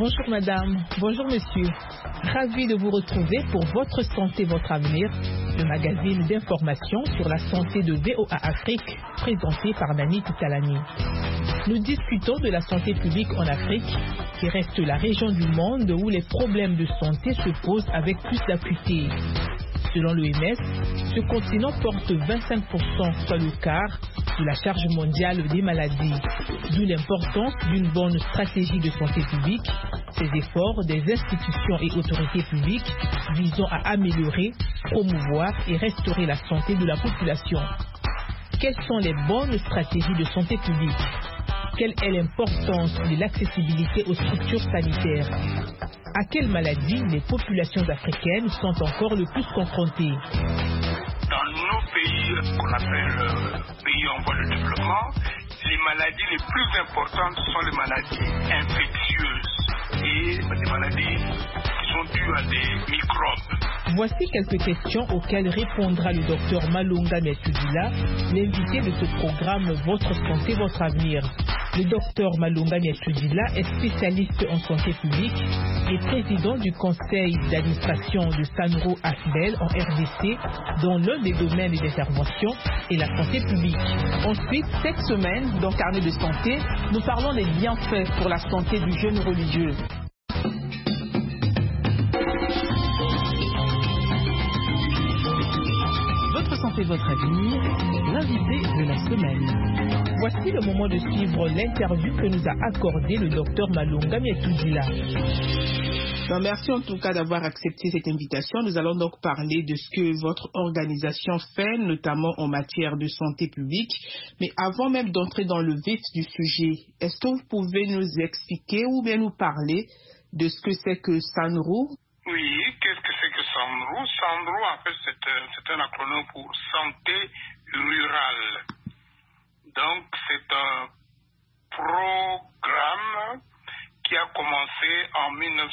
Bonjour madame, bonjour monsieur. Ravi de vous retrouver pour Votre santé, votre avenir, le magazine d'information sur la santé de VOA Afrique, présenté par Nani Toutalani. Nous discutons de la santé publique en Afrique, qui reste la région du monde où les problèmes de santé se posent avec plus d'acuité. Selon l'OMS, ce continent porte 25%, soit le quart, de la charge mondiale des maladies. D'où l'importance d'une bonne stratégie de santé publique, ces efforts des institutions et autorités publiques visant à améliorer, promouvoir et restaurer la santé de la population. Quelles sont les bonnes stratégies de santé publique? Quelle est l'importance de l'accessibilité aux structures sanitaires? À quelles maladies les populations africaines sont encore le plus confrontées? Dans nos pays qu'on appelle pays en voie de développement, les maladies les plus importantes sont les maladies infectieuses et des maladies qui sont dues à des microbes. Voici quelques questions auxquelles répondra le docteur Malunga Miatudila, l'invité de ce programme Votre santé, votre avenir. Le docteur Malunga Miatudila est spécialiste en santé publique et président du conseil d'administration de Sanro Asbel en RDC, dont l'un des domaines d'intervention est la santé publique. Ensuite, cette semaine, dans Carnet de santé, nous parlons des bienfaits pour la santé du jeûne religieux. Votre santé, votre avenir, l'invité de la semaine. Voici le moment de suivre l'interview que nous a accordé le docteur Malunga Miatudila. Merci en tout cas d'avoir accepté cette invitation. Nous allons donc parler de ce que votre organisation fait, notamment en matière de santé publique. Mais avant même d'entrer dans le vif du sujet, est-ce que vous pouvez nous expliquer ou bien nous parler de ce que c'est que SANRO? Oui, qu'est-ce que c'est que SANRO? SANRO, en fait, c'est un acronyme pour Santé Rurale. Donc, c'est un programme qui a commencé en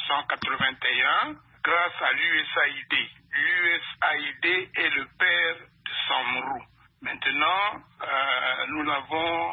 1981 grâce à l'USAID. L'USAID est le père de SANRO. Maintenant, nous l'avons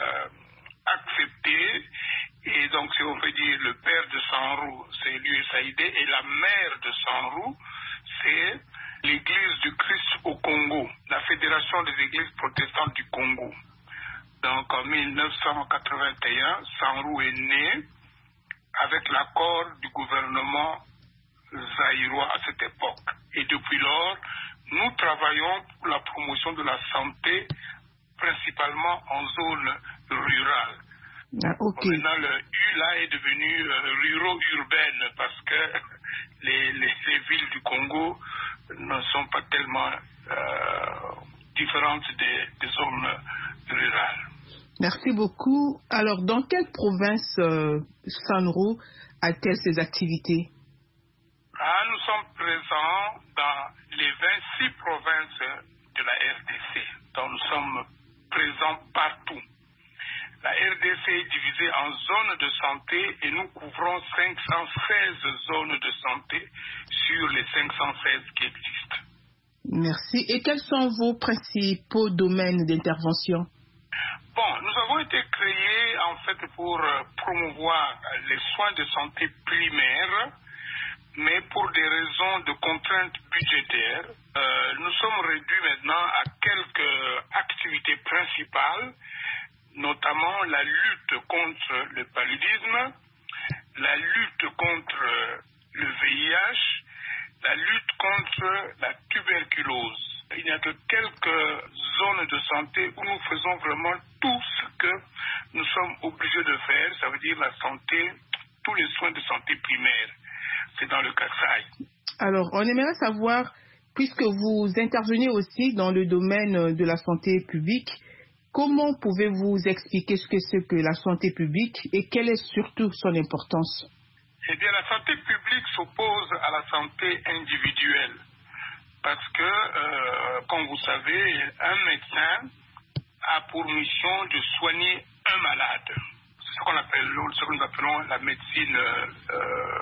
accepté. Et donc, si on peut dire le père de SANRO, c'est l'USAID, et la mère de SANRO, c'est l'Église du Christ au Congo, la Fédération des Églises protestantes du Congo. Donc, en 1981, SANRO est né avec l'accord du gouvernement zaïrois à cette époque. Et depuis lors, nous travaillons pour la promotion de la santé, principalement en zone rurale. Okay. Maintenant, le U là est devenu ruro-urbaine parce que les villes du Congo ne sont pas tellement différentes des zones rurales. Merci beaucoup. Alors, dans quelle province SANRO a-t-elle ses activités? Nous sommes présents dans les 26 provinces de la RDC. Donc, nous sommes présents partout. La RDC est divisée en zones de santé et nous couvrons 516 zones de santé sur les 516 qui existent. Merci. Et quels sont vos principaux domaines d'intervention? Bon, nous avons été créés en fait pour promouvoir les soins de santé primaires, mais pour des raisons de contraintes budgétaires, nous sommes réduits maintenant à quelques activités principales, notamment la lutte contre le paludisme, la lutte contre le VIH, la lutte contre la tuberculose. Il n'y a que quelques zones de santé où nous faisons vraiment tout ce que nous sommes obligés de faire, ça veut dire la santé, tous les soins de santé primaire. C'est dans le Kasaï. Alors, on aimerait savoir, puisque vous intervenez aussi dans le domaine de la santé publique, comment pouvez-vous expliquer ce que c'est que la santé publique et quelle est surtout son importance? Eh bien, la santé publique s'oppose à la santé individuelle. Parce que, comme vous savez, un médecin a pour mission de soigner un malade. C'est ce que nous appelons la médecine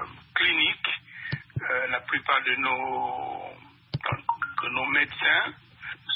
clinique. La plupart de nos médecins